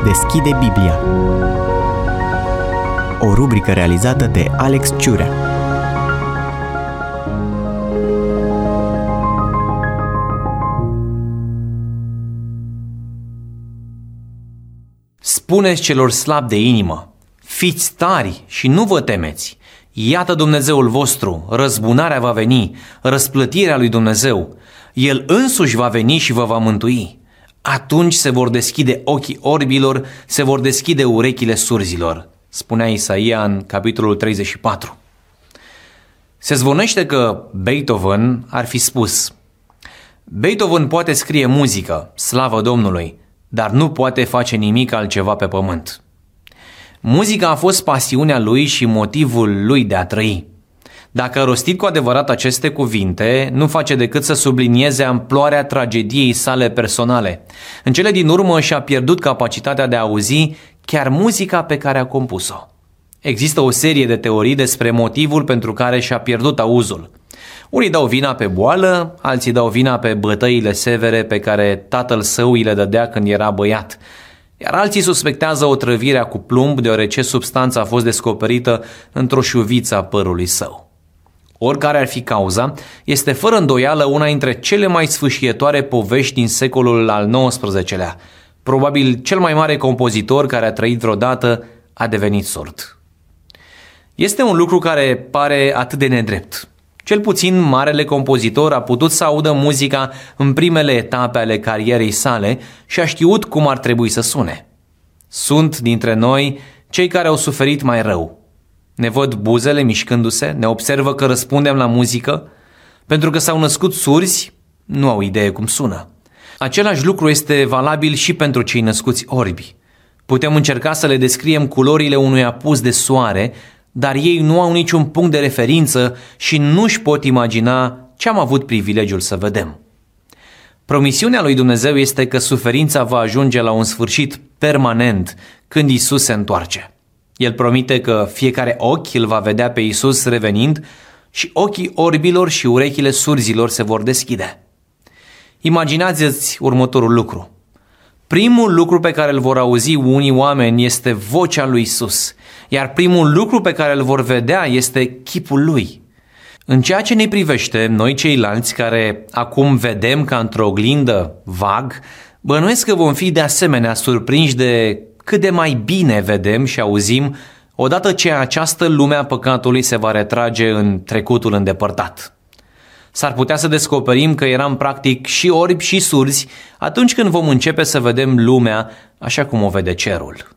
deschide Biblia. O rubrică realizată de Alex Ciurea. Spuneți celor slabi de inimă, fiți tari și nu vă temeți. Iată Dumnezeul vostru, răzbunarea va veni, răsplătirea lui Dumnezeu. El însuși va veni și vă va mântui. Atunci se vor deschide ochii orbilor, se vor deschide urechile surzilor, spunea Isaia în capitolul 34. Se zvonește că Beethoven ar fi spus: Beethoven poate scrie muzică, slavă Domnului, dar nu poate face nimic altceva pe pământ. Muzica a fost pasiunea lui și motivul lui de a trăi. Dacă a rostit cu adevărat aceste cuvinte, nu face decât să sublinieze amploarea tragediei sale personale. În cele din urmă și-a pierdut capacitatea de a auzi chiar muzica pe care a compus-o. Există o serie de teorii despre motivul pentru care și-a pierdut auzul. Unii dau vina pe boală, alții dau vina pe bătăile severe pe care tatăl său îi le dădea când era băiat, iar alții suspectează otrăvirea cu plumb deoarece substanța a fost descoperită într-o șuviță a părului său. Oricare ar fi cauza, este fără îndoială una dintre cele mai sfâșietoare povești din secolul al XIX-lea. Probabil cel mai mare compozitor care a trăit vreodată a devenit sord. Este un lucru care pare atât de nedrept. Cel puțin marele compozitor a putut să audă muzica în primele etape ale carierei sale și a știut cum ar trebui să sune. Sunt dintre noi cei care au suferit mai rău. Ne văd buzele mișcându-se, ne observă că răspundem la muzică. Pentru că s-au născut surzi, nu au idee cum sună. Același lucru este valabil și pentru cei născuți orbi. Putem încerca să le descriem culorile unui apus de soare, dar ei nu au niciun punct de referință și nu-și pot imagina ce am avut privilegiul să vedem. Promisiunea lui Dumnezeu este că suferința va ajunge la un sfârșit permanent când Isus se întoarce. El promite că fiecare ochi îl va vedea pe Isus revenind și ochii orbilor și urechile surzilor se vor deschide. Imaginați-ți următorul lucru. Primul lucru pe care îl vor auzi unii oameni este vocea lui Isus, iar primul lucru pe care îl vor vedea este chipul lui. În ceea ce ne privește, noi ceilalți care acum vedem ca într-o oglindă vag, bănuiesc că vom fi de asemenea surprinși de cât de mai bine vedem și auzim odată ce această lume a păcatului se va retrage în trecutul îndepărtat. S-ar putea să descoperim că eram practic și orbi și surzi atunci când vom începe să vedem lumea așa cum o vede cerul.